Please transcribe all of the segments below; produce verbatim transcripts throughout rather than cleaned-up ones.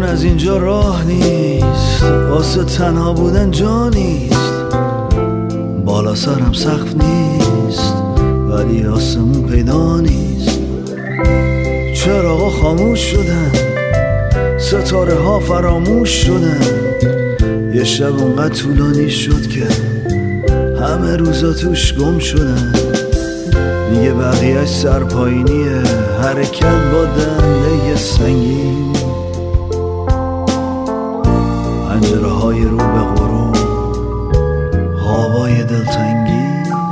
از اینجا راه نیست، واسه تنها بودن جا نیست. بالا سرم سقف نیست ولی آسمون پیدا نیست. چراغا خاموش شدن، ستاره ها فراموش شدن. یه شب اونقدر طولانی شد که همه روزا توش گم شدن. دیگه بقیهش سرپایینیه، حرکت با دنده سنگین. پنجره های رو به غروب، خوابای دلتنگی.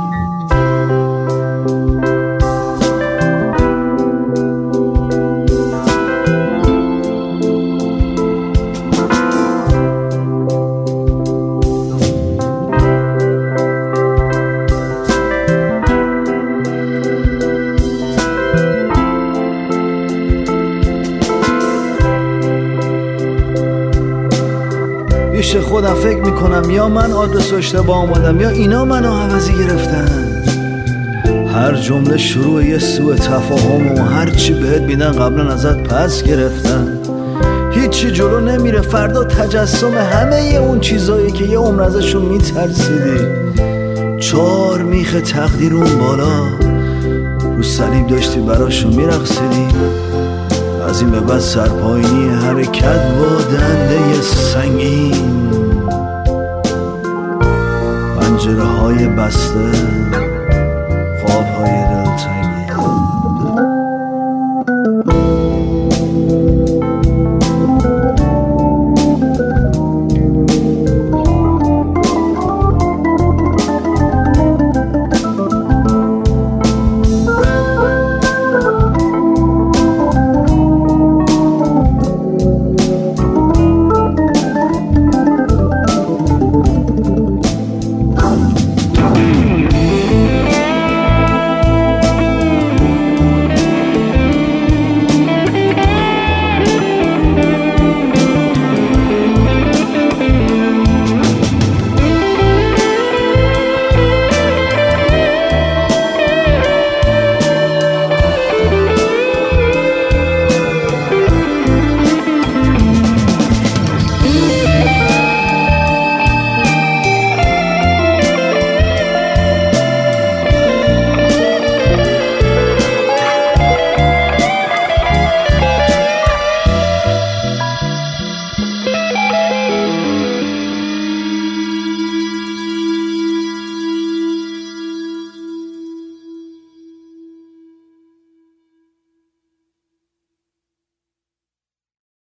پیش خودم فکر میکنم یا من آدرس اشتباه آمدم یا اینا منو عوضی گرفتن. هر جمله شروع یه سوء تفاهم و هر چی بهت میدن قبلا ازت پس گرفتن. هیچی جلو نمیره، فردا تجسم همه اون چیزایی که یه عمر ازشون میترسیدی. چار میخ تقدیر اون بالا رو صلیب داشتی براشون میرقصیدی. از این به بعد سرپایینی، حرکت با دنده سنگین. پنجره های بسته،